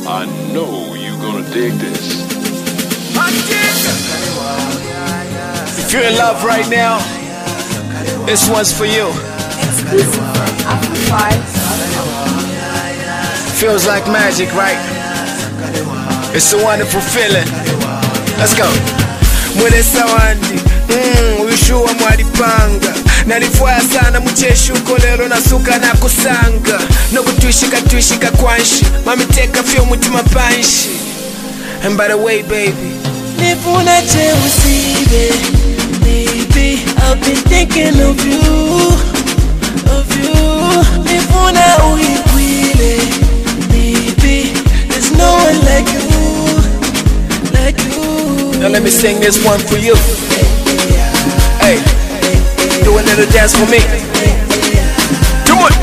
I know you're gonna dig this. If you're in love right now, this one's for you. Exclusive from Amplify. Feels like magic, right? It's a wonderful feeling. Let's go. Mwelesa wandi uyushuwa mwalipanga nalifwaya sana mucheshi uko lero nasuka na kusanga nokutwishika kwanshi mamiteka fyo mutima panshi. And by the way, baby, nifuna cheusibe, baby, I've been thinking of you, nifuna uhikwile, baby, there's no one like you. Now let me sing this one for you. Hey, do a little dance for me. Come on.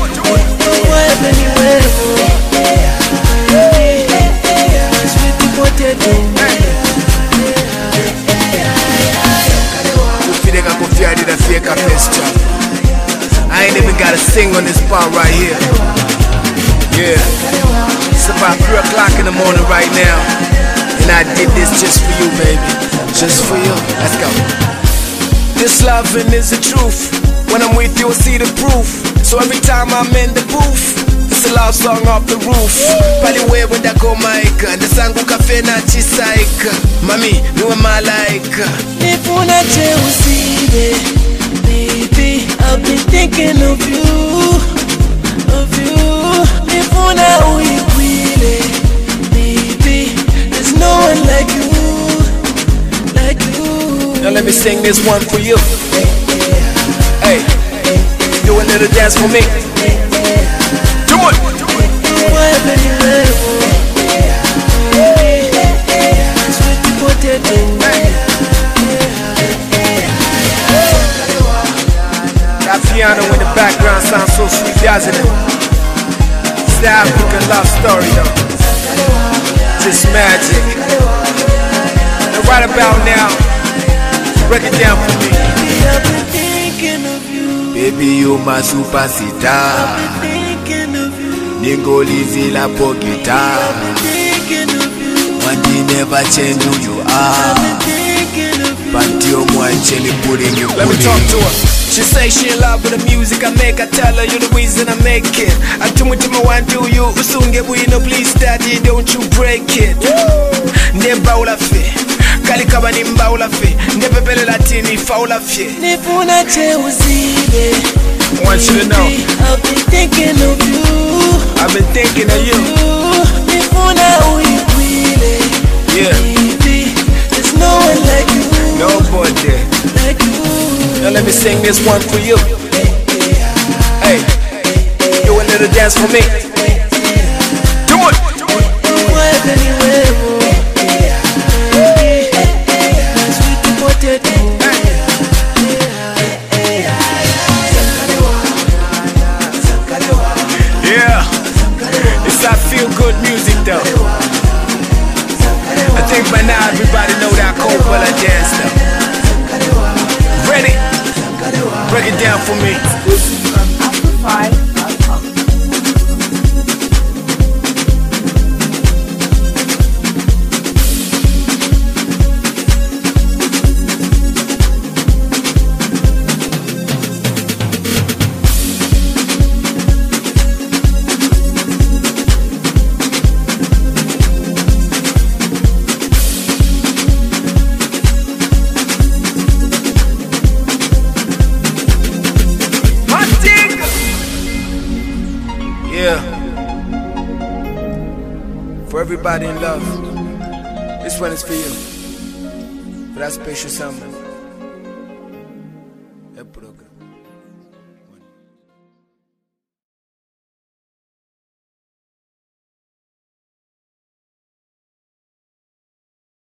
I ain't even gotta sing on this part right here. Yeah, it's about 3 o'clock in the morning right now, and I did this just for you, baby. Just for you. Let's go. This loving is the truth. When I'm with you, I see the proof. So every time I'm in the booth, it's a love song off the roof. Pali wewe ndako maika, ndasangu kafe na chisaika. Mami, niwe malaika. Nifuna cheusibe, baby, I've been thinking of you, nifuna uhikwile, baby, there's no one like you. Now let me sing this one for you. Hey, do a little dance for me. Come on. That piano in the background sounds so sweet, doesn't it? It's the African love story, though. Just magic. And right about now, break it down for me. I've been thinking of you. Baby, you my superstar. I've been thinking of you. Ningolizi la pokita. I've been thinking of you. One day never change who you I've are. been thinking of you. But you putting you. Let me talk to her. She say she in love with the music I make. I tell her you're the reason I make it. I do what I want to you. Usunge buino, please daddy, don't you break it. Nemba ulafe. Kali kaba nimba ulafe. Nepepele latini fa ulafe. Nifuna cheusibe, I want you to know, I've been thinking of you. I've been thinking of you. Nifuna uhikwile, Yeah, baby, there's no one like you. no boy there. Like you. Now let me sing this one for you. Hey, do a little dance for me. Come on. Yeah, it's that feel good music though. I think by now everybody know that cold bullet dance though. Ready? Break it down for me. Exclusive from Amplify. Yeah. For everybody in love, this one is for you. For that special someone. That program.